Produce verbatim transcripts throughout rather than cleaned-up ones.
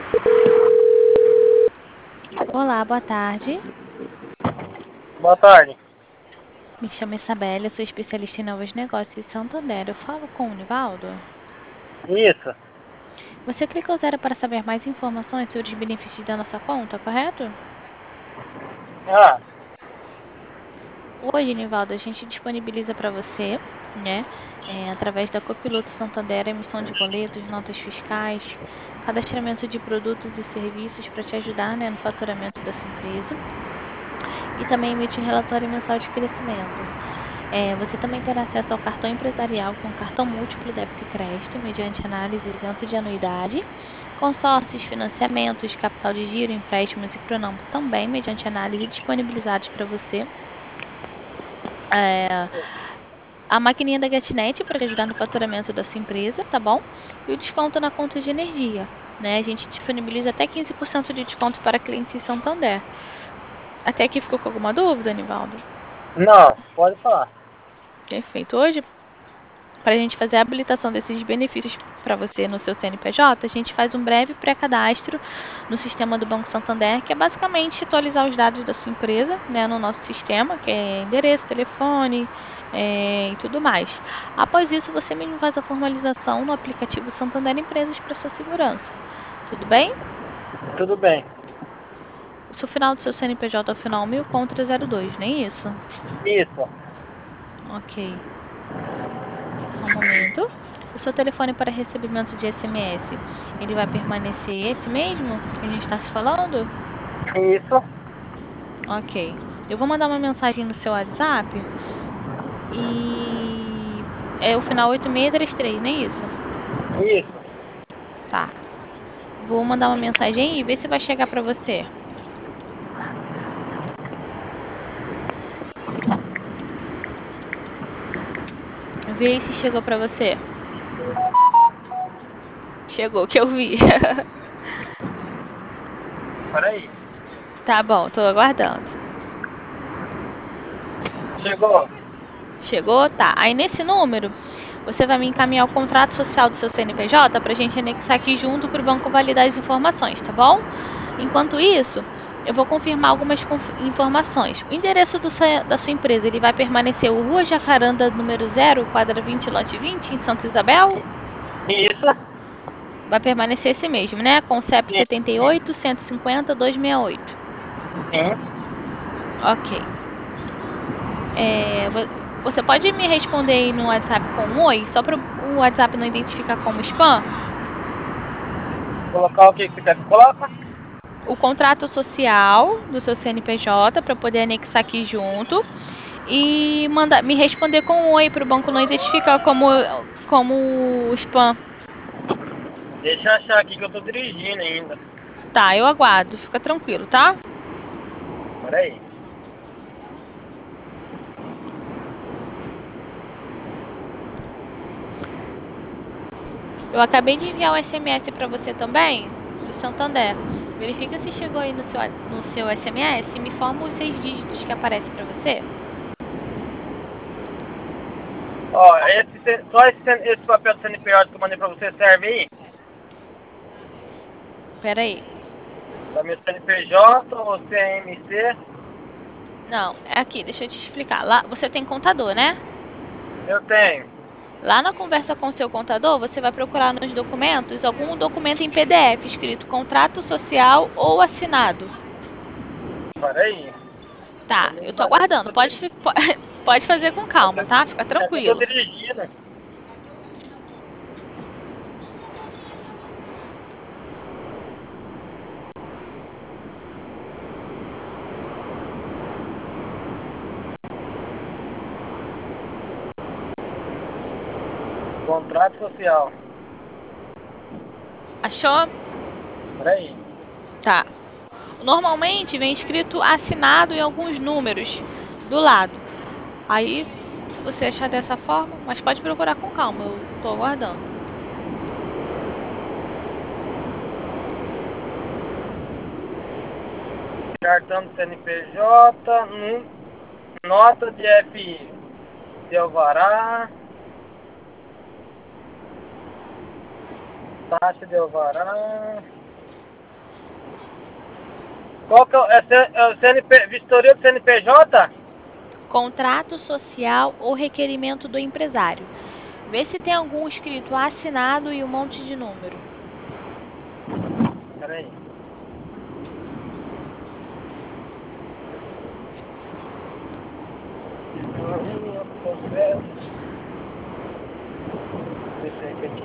Olá, boa tarde. Boa tarde. Me chamo Isabela, eu sou especialista em novos negócios de Santander. Eu falo com o Nivaldo. Isso. Você clicou zero para saber mais informações sobre os benefícios da nossa conta, correto? Ah, Hoje, Nivaldo, a gente disponibiliza para você, né, é, através da Copiloto Santander, a emissão de boletos, notas fiscais, cadastramento de produtos e serviços para te ajudar, né, no faturamento da sua empresa e também emitir relatório mensal de crescimento. É, você também terá acesso ao cartão empresarial, que é um cartão múltiplo débito e crédito, mediante análise isento de anuidade, consórcios, financiamentos, capital de giro, empréstimos e pronome também, mediante análise disponibilizados para você. É, a maquininha da GetNet para ajudar no faturamento da sua empresa, tá bom? E o desconto na conta de energia, né? A gente disponibiliza até quinze por cento de desconto para clientes em Santander. Até aqui ficou com alguma dúvida, Nivaldo? não, pode falar. Perfeito. Hoje, para a gente fazer a habilitação desses benefícios para você no seu C N P J, a gente faz um breve pré-cadastro no sistema do Banco Santander, que é basicamente atualizar os dados da sua empresa, né, no nosso sistema, que é endereço, telefone, é, e tudo mais. Após isso, você mesmo faz a formalização no aplicativo Santander Empresas para sua segurança. Tudo bem? Tudo bem. O seu final do seu C N P J é o final mil contra zero dois, não é isso? Isso. Ok. Só um momento. O seu telefone para recebimento de S M S, ele vai permanecer esse mesmo que a gente está se falando? Isso. Ok. Eu vou mandar uma mensagem no seu WhatsApp e é o final oito seis três três, não é isso? Isso. Tá. Vou mandar uma mensagem e ver se vai chegar para você. Vê aí se chegou para você. Chegou, que eu vi. Peraí. Tá bom, tô aguardando. Chegou. Chegou? Tá. Aí nesse número, você vai me encaminhar o contrato social do seu C N P J para a gente anexar aqui junto para o banco validar as informações, tá bom? Enquanto isso, eu vou confirmar algumas conf- informações. O endereço do seu- da sua empresa, ele vai permanecer o Rua Jacaranda, número zero, quadra vinte, lote vinte, em Santa Isabel? Isso. Vai permanecer esse mesmo, né? Com C E P Sim. setenta e oito, cento e cinquenta, duzentos e sessenta e oito. Sim. Ok. É, vo- você pode me responder aí no WhatsApp com um oi, só para o WhatsApp não identificar como spam? Colocar o que que você quer que coloque? O contrato social do seu C N P J para poder anexar aqui junto e mandar me responder com um oi para o banco não identificar como como spam. Deixa eu achar aqui que eu tô dirigindo ainda. Tá, eu aguardo. Fica tranquilo, tá? Peraí. Eu acabei de enviar um S M S para você também, do Santander. Verifica se chegou aí no seu, no seu S M S e me informa os seis dígitos que aparecem para você. Ó, esse, C- só esse, esse papel do C N P J que eu mandei pra você serve aí? Pera aí. Pra meu C N P J ou C M C? Não, é aqui, deixa eu te explicar. Lá, você tem contador, né? Eu tenho. Lá na conversa com o seu contador, você vai procurar nos documentos algum documento em P D F escrito contrato social ou assinado. Peraí. Tá, Eu eu tô não- é que eu aguardando. tô Pode, dirigindo. fi- po- pode fazer com É calma, que tá? Fica é que eu tô tranquilo. dirigindo. Contrato social. Achou? Peraí. Tá. Normalmente vem escrito assinado em alguns números do lado. Aí, se você achar dessa forma, mas pode procurar com calma, eu tô aguardando. Cartão do C N P J, num- nota de F I de alvará, taxa de alvará, Qual que é o, é C- é o C N P, vistoria do C N P J? Contrato social ou requerimento do empresário. Vê se tem algum escrito assinado e um monte de número. Peraí. Vistoria, processo. Deixa eu ver aqui.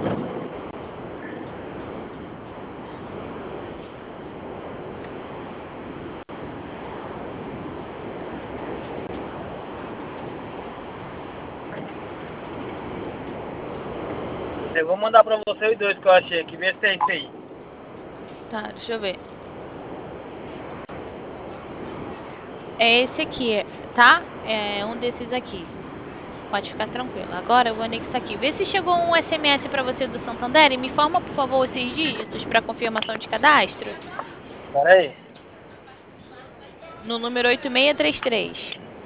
Eu vou mandar pra você os dois que eu achei aqui, vê se é isso aí. Tá, deixa eu ver. É esse aqui, tá? É um desses aqui. Pode ficar tranquilo. Agora eu vou anexar aqui. Vê se chegou um S M S para você do Santander e me informa, por favor, esses dígitos para confirmação de cadastro. Peraí. No número oito seis três três.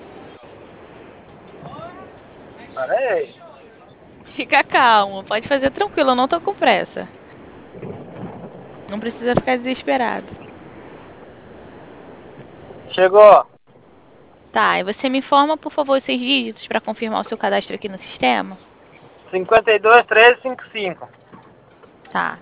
Peraí. Fica calmo, pode fazer tranquilo, eu não tô com pressa. Não precisa ficar desesperado. Chegou. Tá, e você me informa, por favor, esses dígitos para confirmar o seu cadastro aqui no sistema? cinquenta e dois, treze, cinquenta e cinco. Tá.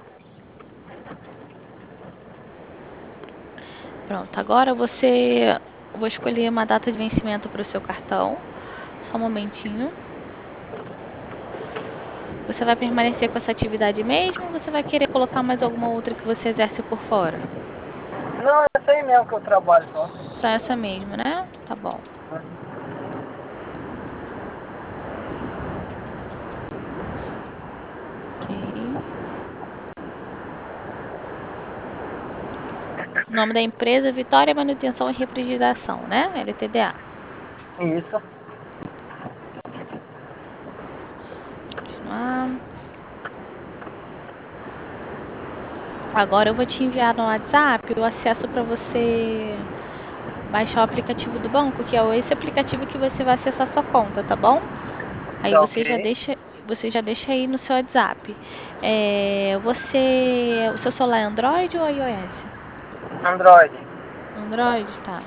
Pronto, agora você... eu vou escolher uma data de vencimento para o seu cartão. Só um momentinho. Você vai permanecer com essa atividade mesmo ou você vai querer colocar mais alguma outra que você exerce por fora? Não, é essa aí mesmo que eu trabalho só. Só essa mesmo, né? Tá bom. Ok. O nome da empresa, Vitória Manutenção e Refrigeração, né? L T D A. Isso. Continuar. Agora eu vou te enviar no WhatsApp o acesso para você baixar o aplicativo do banco, que é esse aplicativo que você vai acessar sua conta, tá bom? Aí Tá você já ok. deixa, você já deixa aí no seu WhatsApp. É, você, o seu celular é Android ou iOS? Android. Android, tá.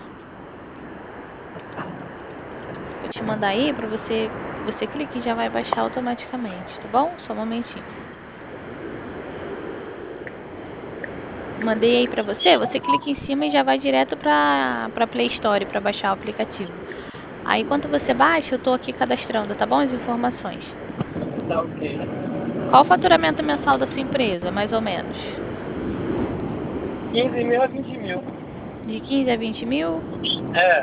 Vou te mandar aí para você, você clique e já vai baixar automaticamente, tá bom? Só um momentinho. Mandei aí para você, você clica em cima e já vai direto para para Play Store para baixar o aplicativo. Aí quando você baixa, eu tô aqui cadastrando, tá bom? As informações. Tá ok. Qual o faturamento mensal da sua empresa, mais ou menos? quinze mil a vinte mil. De quinze a vinte mil? É.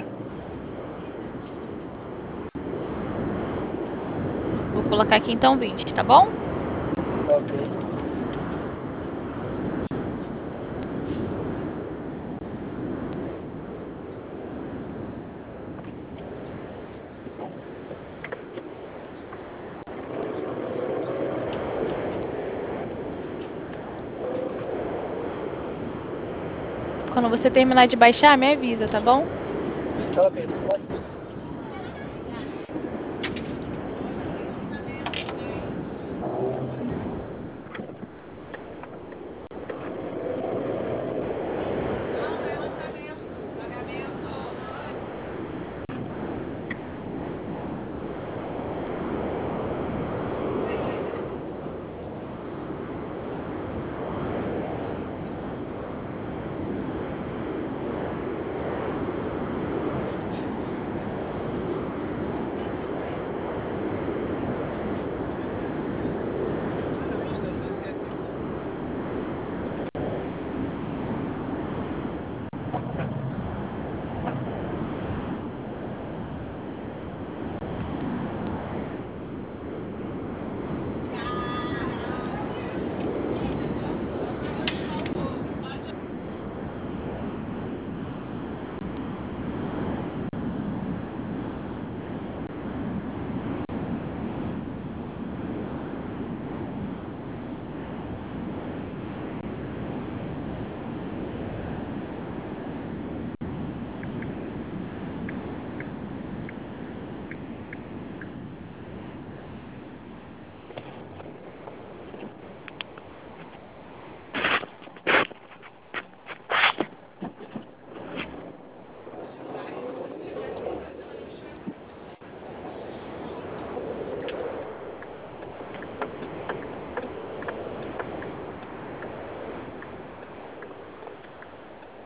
Vou colocar aqui então vinte, tá bom? Tá ok. Quando você terminar de baixar, me avisa, tá bom? Tá ok. Pode.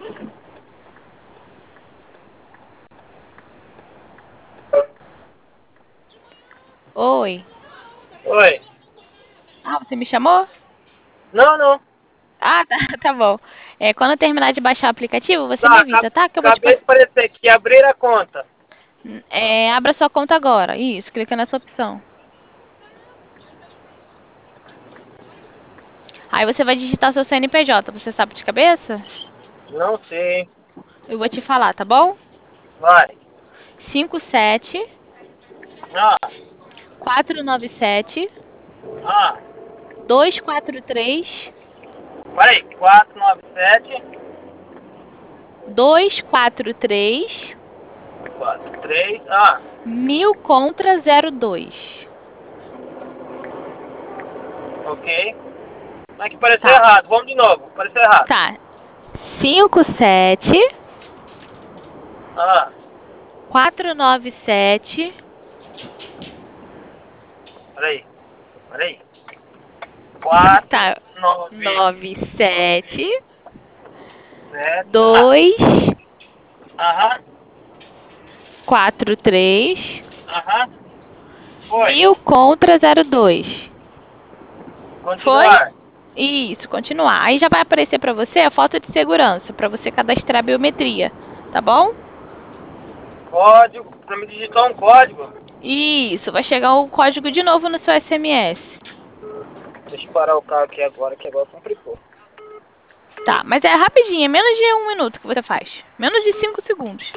Oi. Oi. Ah, você me chamou? Não, não. Ah, tá, tá bom. É, quando eu terminar de baixar o aplicativo, você me Tá, avisa, acab- tá? Que eu vou te acabei de passar. aparecer aqui, abrir a conta. É, abra sua conta agora. Isso, clica nessa opção. Aí você vai digitar seu C N P J. Você sabe de cabeça? Não sei. Eu vou te falar, tá bom? Vai. cinco sete Ah, quatro nove sete ah. dois quatro três Peraí. quatro nove sete, dois quatro três quatro três. Ah, mil contra zero dois. ok. Mas que pareceu Tá, errado. Vamos de novo. Pareceu errado. tá. cinco sete Ah, quatro nove sete peraí. Peraí. quatro tá. nove nove sete sete. Ah, dois aham. quatro três Aham. Foi. mil contra zero dois. Foi? Continuar. Isso, continuar. Aí já vai aparecer para você a foto de segurança, para você cadastrar a biometria, tá bom? Código. Pra me digitar um código. Isso, vai chegar o código de novo no seu S M S. Deixa eu parar o carro aqui agora, que agora complicou. Tá, mas é rapidinho, é menos de um minuto que você faz. Menos de cinco segundos.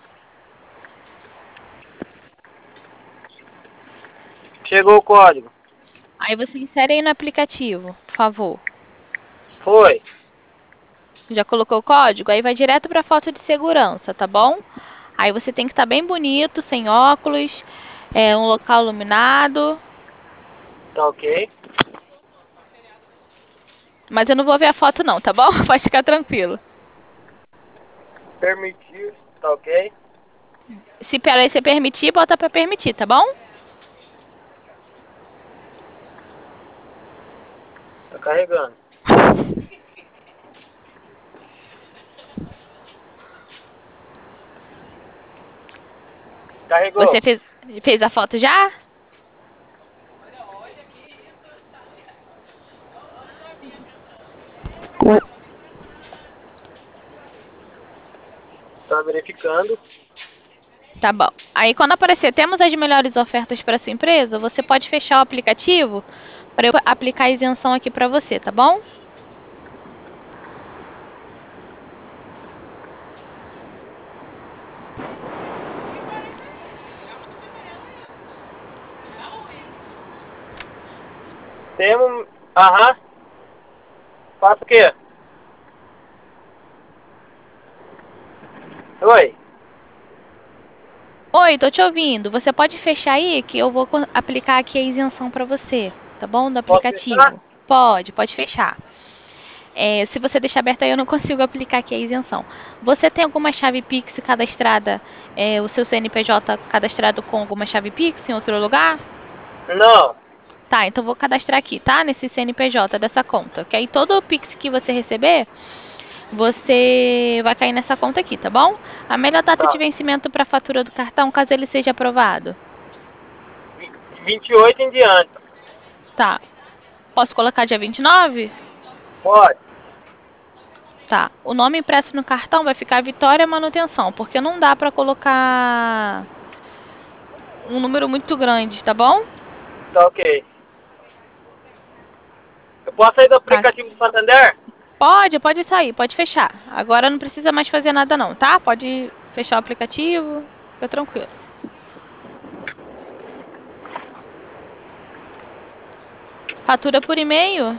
Chegou o código. Aí você insere aí no aplicativo, por favor. Foi. Já colocou o código? Aí vai direto para a foto de segurança, tá bom? Aí você tem que estar bem bonito, sem óculos, é um local iluminado. Tá ok. Mas eu não vou ver a foto não, tá bom? Pode ficar tranquilo. Permitir. Tá ok. Se peraí, você permitir, bota para permitir, tá bom? Tá carregando. Você Carregou. fez, fez a foto já? Tá verificando. Tá bom. Aí quando aparecer, temos as melhores ofertas para sua empresa, você pode fechar o aplicativo para eu aplicar a isenção aqui para você, tá bom? Temos. Aham. Faço o quê? Oi. Oi, tô te ouvindo. Você pode fechar aí que eu vou co- aplicar aqui a isenção para você, tá bom? Do Posso fechar? aplicativo. Pode, pode fechar. É, se você deixar aberto aí, eu não consigo aplicar aqui a isenção. Você tem alguma chave Pix cadastrada, é, o seu C N P J cadastrado com alguma chave Pix em outro lugar? Não. Tá, então vou cadastrar aqui, tá? Nesse C N P J dessa conta. Que aí todo o Pix que você receber, você vai cair nessa conta aqui, tá bom? A melhor data de Tá. vencimento para a fatura do cartão, caso ele seja aprovado. Vi- vinte e oito em diante. Tá. Posso colocar dia vinte e nove? Pode. Tá. O nome impresso no cartão vai ficar Vitória Manutenção, porque não dá para colocar um número muito grande, tá bom? Tá ok. Eu posso sair do Tá. aplicativo do Santander? Pode, pode sair, pode fechar. Agora não precisa mais fazer nada não, tá? Pode fechar o aplicativo, fica tranquilo. Fatura por e-mail?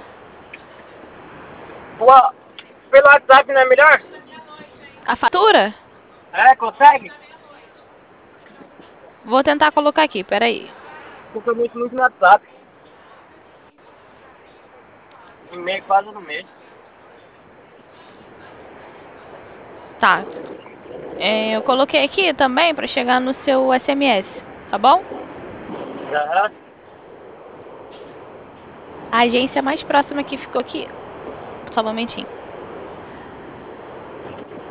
Pô, pelo WhatsApp não é melhor? A fatura? É, consegue? Vou tentar colocar aqui, peraí. Porque muito, muito no WhatsApp. E-mail quase no mês. Tá. É, eu coloquei aqui também para chegar no seu S M S, tá bom? Aham. A agência mais próxima que ficou aqui. Só um momentinho.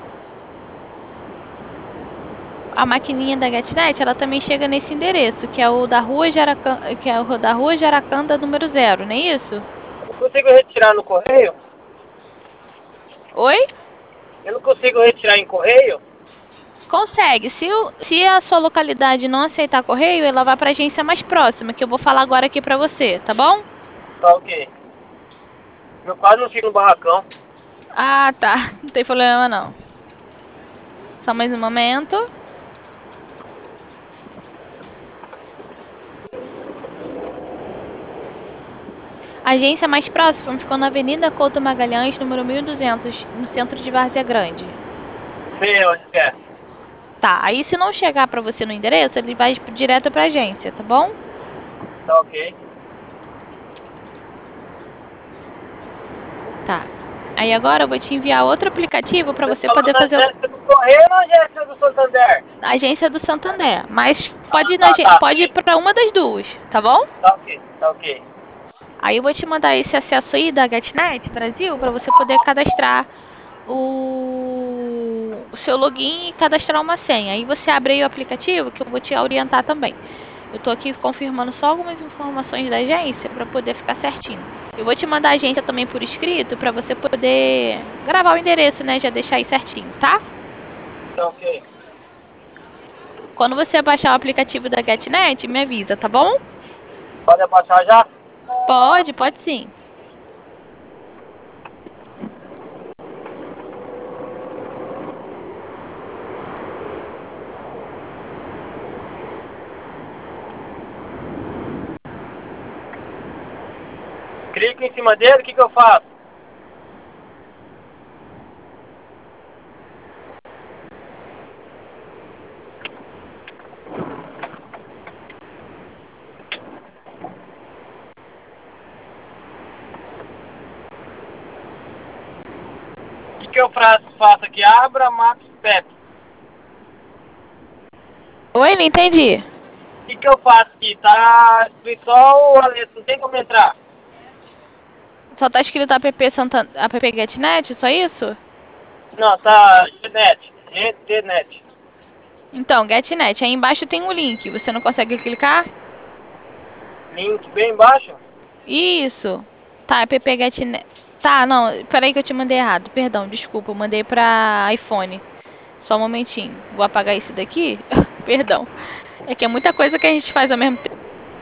a maquininha da GetNet, ela também chega nesse endereço, que é o da rua Jaracanda, que é o da rua Jaracanda número zero, não é isso? Eu consigo retirar no correio? Oi? Eu não consigo retirar em correio? Consegue. Se, o, se a sua localidade não aceitar correio, ela vai para a agência mais próxima, que eu vou falar agora aqui para você, tá bom? Tá ok. Meu quase não fica no barracão. Ah, tá. Não tem problema não. Só mais um momento. A agência mais próxima ficou na Avenida Couto Magalhães, número mil e duzentos, no centro de Várzea Grande. Sei onde que é. Tá, aí se não chegar pra você no endereço, ele vai direto pra agência, tá bom? Tá ok. Tá. Aí agora eu vou te enviar outro aplicativo pra você falou poder da fazer o... agência do correio ou na agência do Santander? a agência do Santander. Mas pode Ah, ir, na, tá, agen- tá. pode ir pra uma das duas, tá bom? Tá ok, tá ok. Aí eu vou te mandar esse acesso aí da GetNet Brasil pra você poder cadastrar o... o seu login e cadastrar uma senha. Aí você abre aí o aplicativo que eu vou te orientar também. Eu tô aqui confirmando só algumas informações da agência para poder ficar certinho. Eu vou te mandar a agência também por escrito para você poder gravar o endereço, né? Já deixar aí certinho, tá? Tá ok. Quando você baixar o aplicativo da GetNet, me avisa, tá bom? Pode abaixar já? Pode, pode sim. Clico em cima dele, o que que eu faço? O que que eu faço, faço aqui? Abra Maps Pep. Oi, não entendi. O que que eu faço aqui? Tá escrito só o Aleto, não tem como entrar. Só tá escrito app, Santan... app GetNet, só isso? Não, tá Gnet. Gnet. Então, GetNet. Aí embaixo tem um link. Você não consegue clicar? Link bem embaixo. Isso. Tá, app GetNet. Tá, não, peraí que eu te mandei errado. Perdão, desculpa, eu mandei pra iPhone. Só um momentinho. Vou apagar esse daqui. Perdão. É que é muita coisa que a gente faz ao mesmo tempo.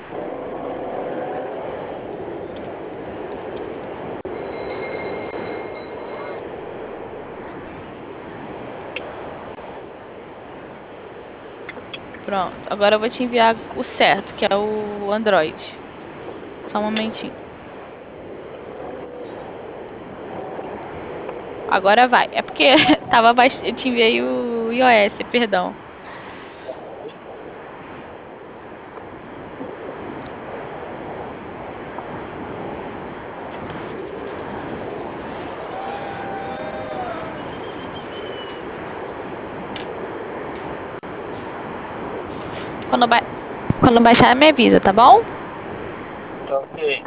Pronto. Agora eu vou te enviar o certo, que é o Android. Só um momentinho. Agora vai. É porque tava baix... eu te enviei o iOS, perdão. Quando, ba... Quando baixar, me avisa, tá bom? Tá ok.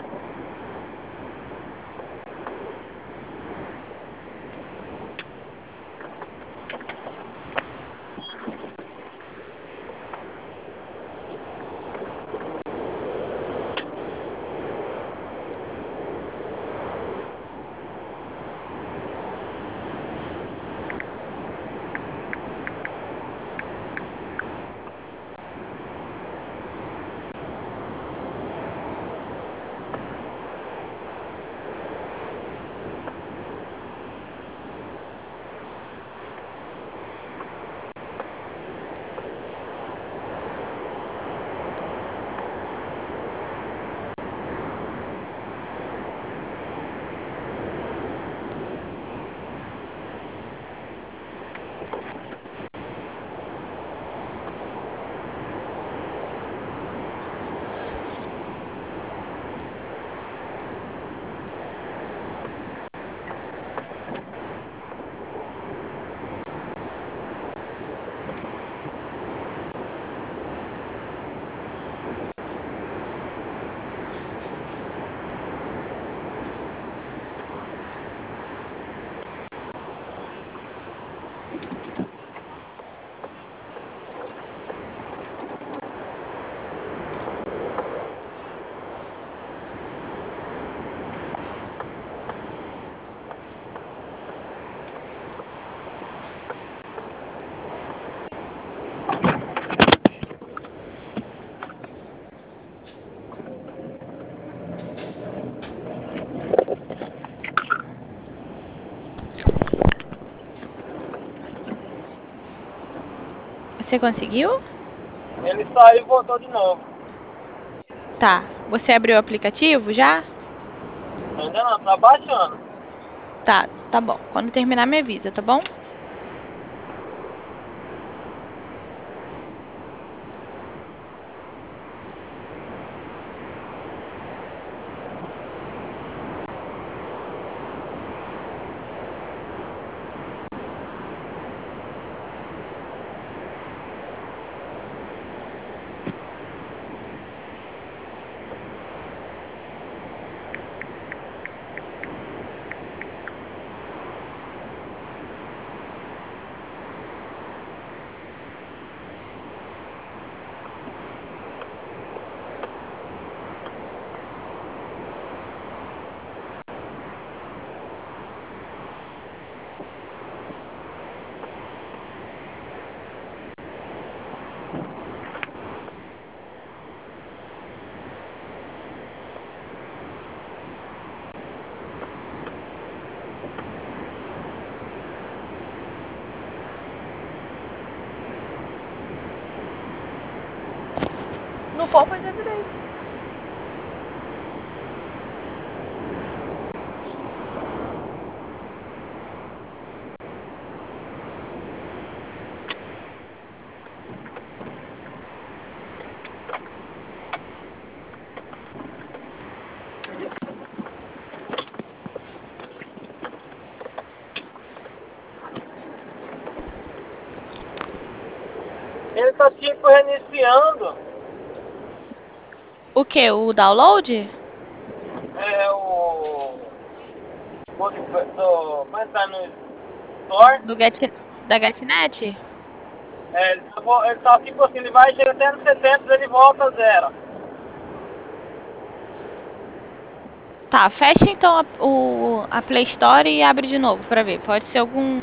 Você conseguiu? Ele saiu e voltou de novo. Tá. Você abriu o aplicativo já? Ainda não, tá baixando. Tá, tá bom. Quando terminar, me avisa, tá bom? Não for fazer direito. Ele tá tipo reiniciando. O que? O download? É o. o do. do como é que tá no Store? Do Get, da GetNet? É, ele tá, vo- ele tá tipo assim, ele vai chega até no setenta, ele volta a zero. Tá, fecha então a, o, a Play Store e abre de novo pra ver. Pode ser algum.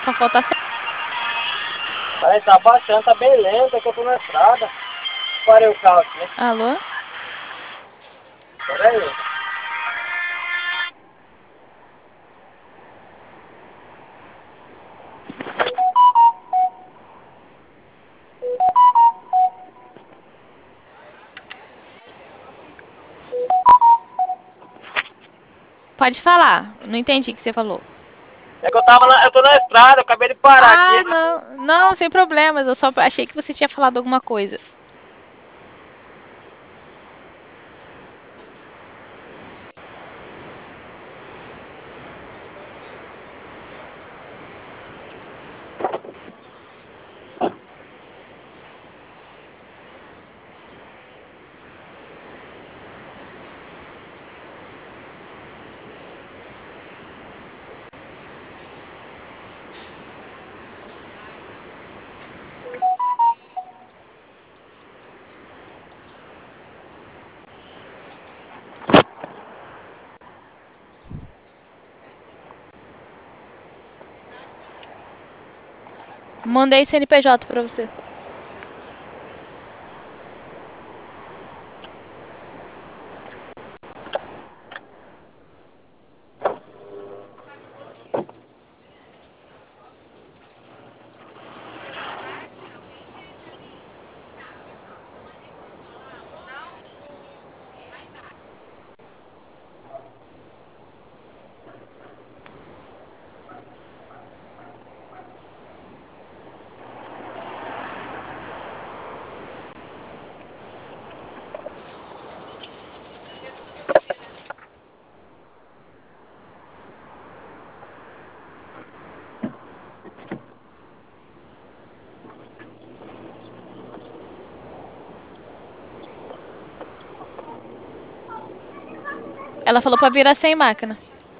só falta ser. Aí tá baixando, tá bem lento, é que eu tô na estrada. Parei o carro aqui. Alô? Peraí. Pode falar. Não entendi o que você falou. É que eu tava na, eu tô na estrada, eu acabei de parar aqui. Ah, não. Não, sem problemas. Eu só achei que você tinha falado alguma coisa. Mandei C N P J pra você. Ela falou pra virar sem máquina.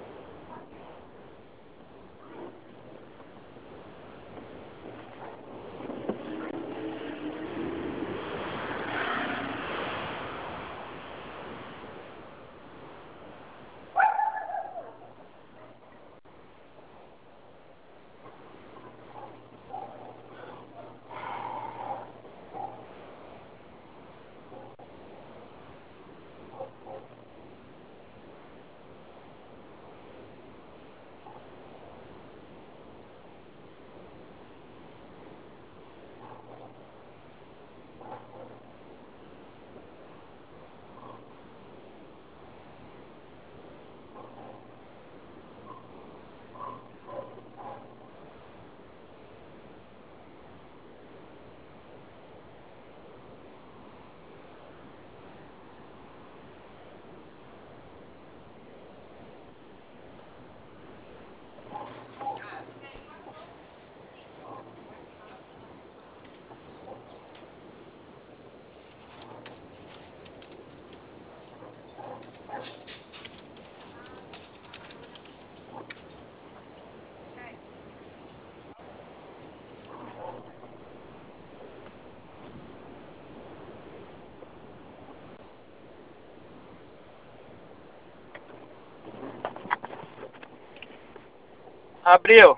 Abriu.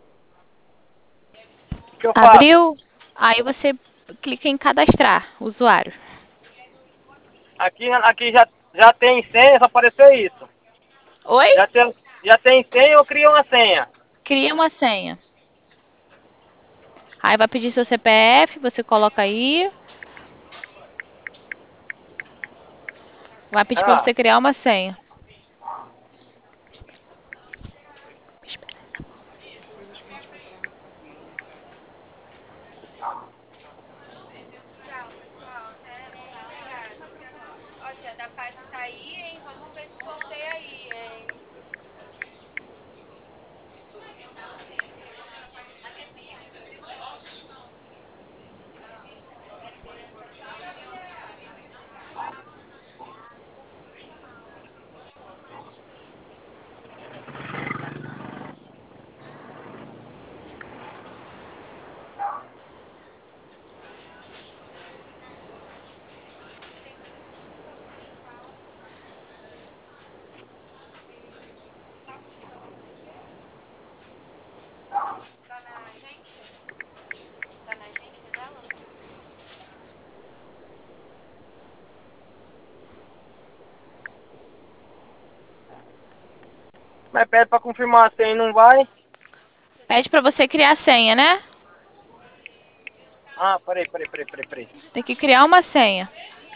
O que eu faço? Abriu? Aí você clica em cadastrar usuário. Aqui, aqui já, já tem senha, só apareceu isso. Oi? Já tem, já tem senha, eu crio uma senha. Cria uma senha. Aí vai pedir seu C P F, você coloca aí. Vai pedir pra Ah, você criar uma senha. Mas pede pra confirmar a senha e não vai. Pede pra você criar a senha, né? Ah, peraí, peraí, peraí, peraí, peraí. Tem que criar uma senha.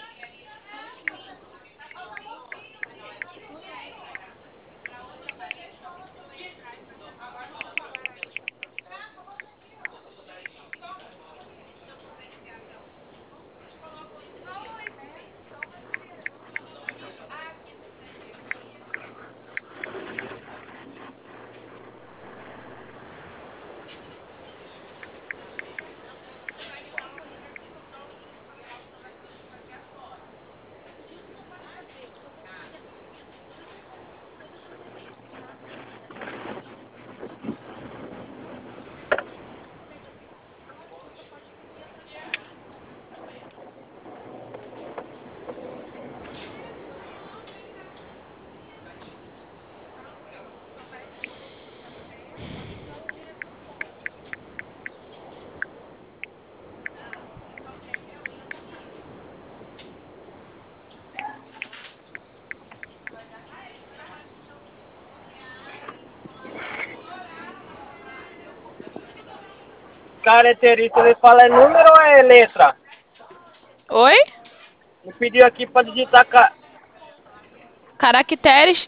Característica, ele fala é número ou é letra? Oi? Me pediu aqui pra digitar ca... Caracteres.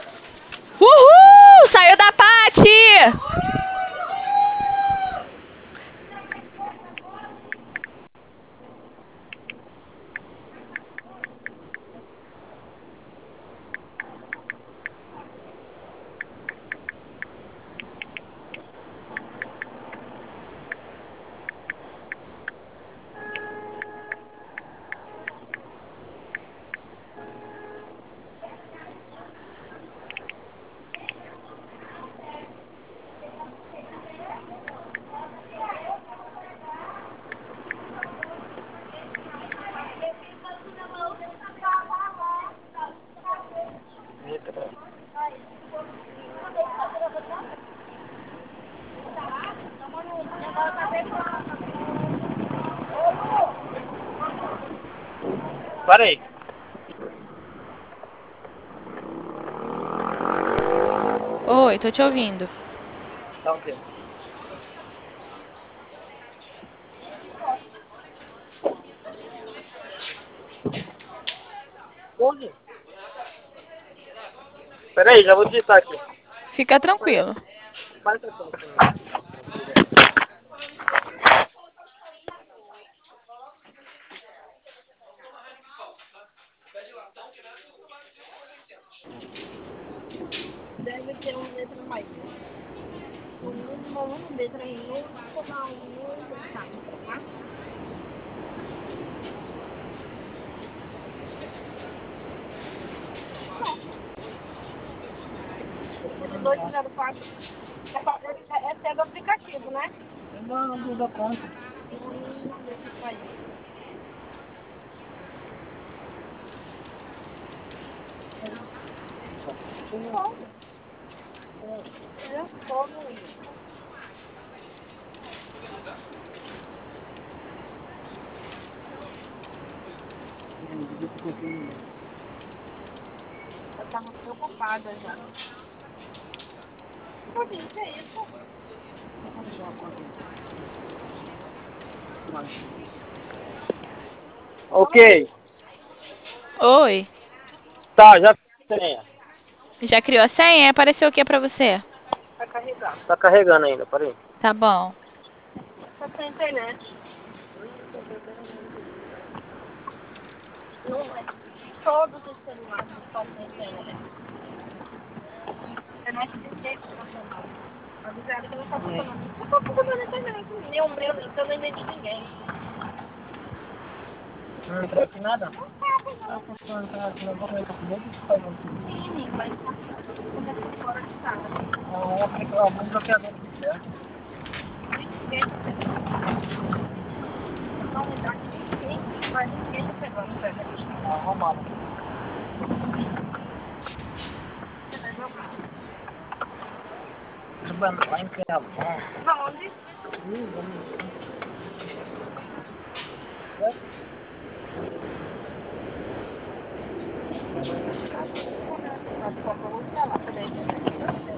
Uhul! Saiu da Paty! Letra. Peraí. Oi, tô te ouvindo. Tá ok. Onde? Peraí, já vou digitar aqui. Fica tranquilo. Faz atenção. Deve ter uma letra maior. Uma uma letra minúscula, uma letra, tá? dois zero quatro. Esse é do aplicativo, né? Não, não dá conta. Hum, deixa eu sair. É, como? Eu tava preocupada já. O que é isso? Ok. Oi. Tá, já tem. Já criou a senha? Apareceu o que pra você? Vai carregar. Tá carregando ainda, peraí. Tá bom. Tá sem internet. Não é. Todos os celulares estão sem internet. Internet de jeito nacional. Avisaram que não tá funcionando. Eu tô funcionando a internet. Nem o meu, então nem de ninguém. Não entrou aqui nada? Não sabe, não. Sim, mas começou fora de casa. Ah, aplicou algum bloqueador aqui certo. Ninguém tá pegando. Não me dá ninguém, mas ninguém tá pegando internet. Ah, arrumado. Você vai jogar. Vai em Cuiabá. Aonde? Ih, vamos. Tá, só pra você lá, peraí.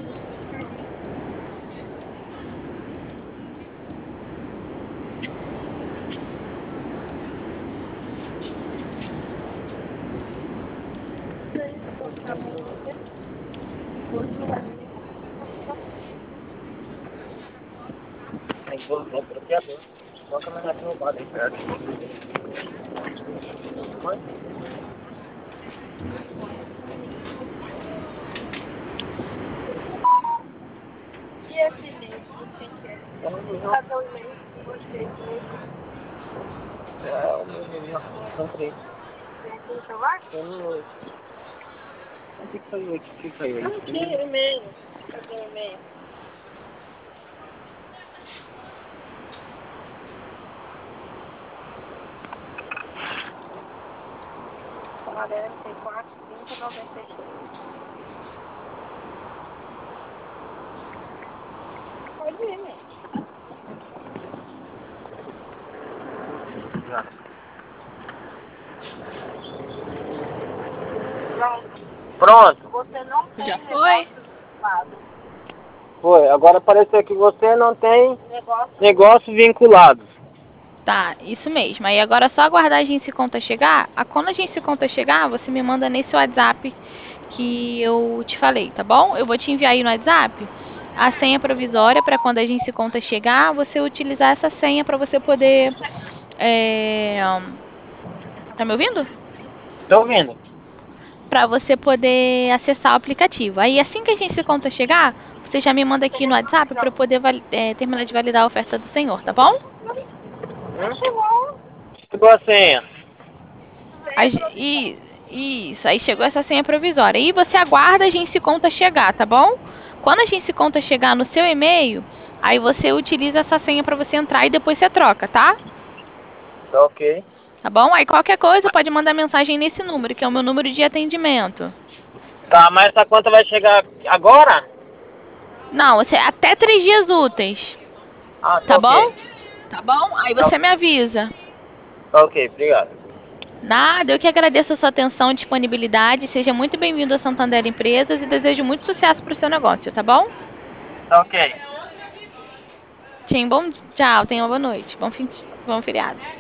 Aí vou vou bloqueador. Coloca mais aqui no quadro aí perto. Oi? E esse e-mail que você quer? Cadê o e-mail que você quer? É o meu e-mail. Não creio. Tem aqui no celular? Eu não... O que caiu aqui? O que caiu aí? Aqui, o e-mail. Cadê o e-mail? quarenta e quatro, trinta, noventa e seis. Pode ir, né? Já. Pronto. Pronto. Você não tem Já negócio foi? vinculado. Foi. Agora apareceu que você não tem Negócio negócio vinculado. Tá, isso mesmo. Aí agora é só aguardar a agência e conta chegar. A, quando a agência e conta chegar, você me manda nesse WhatsApp que eu te falei, tá bom? Eu vou te enviar aí no WhatsApp a senha provisória para quando a agência e conta chegar, você utilizar essa senha para você poder... É... Tá me ouvindo? Tô ouvindo. Para você poder acessar o aplicativo. Aí assim que a agência e conta chegar, você já me manda aqui no WhatsApp para eu poder vali- é, terminar de validar a oferta do senhor, tá bom? Hum? Chegou a senha. A ge- e- Isso, aí chegou essa senha provisória. E você aguarda a agência e conta chegar, tá bom? Quando a agência e conta chegar no seu e-mail, aí você utiliza essa senha para você entrar e depois você troca, tá? Tá ok. Tá bom? Aí qualquer coisa pode mandar mensagem nesse número, que é o meu número de atendimento. Tá, mas essa conta vai chegar agora? Não, você até três dias úteis, Ah, tá tá bom? ok. Tá bom? Aí Tá, você me avisa. tá ok, obrigado. Nada, eu que agradeço a sua atenção e disponibilidade. Seja muito bem-vindo a Santander Empresas e desejo muito sucesso para o seu negócio, tá bom? Tá ok. Sim, bom tchau, tenha uma boa noite. Bom fim de... bom feriado.